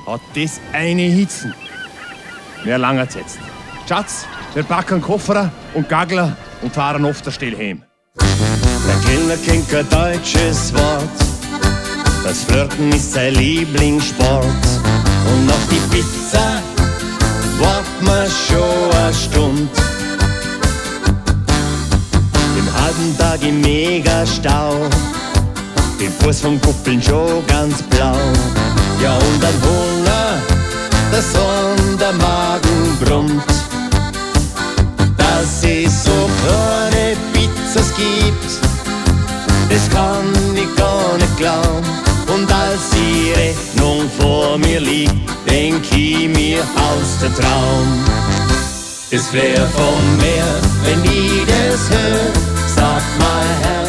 hat das eine Hitzen. Wer langert jetzt? Schatz, wir packen Koffer und Gagler und fahren auf der Stelle heim. Der Kellner kennt kein deutsches Wort. Das Flirten ist sein Lieblingssport. Und auf die Pizza wartet man schon eine Stunde. Den halben Tag im Megastau, den Fuß vom Kuppeln schon ganz blau. Ja, und ein Hunger, das an der Magen brummt. Dass es so keine Pizzas gibt, das kann ich gar nicht glauben. Und als die Rechnung vor mir liegt, denk ich mir aus der Traum. Es wär von mir, wenn ich das hör, sagt mein Herr.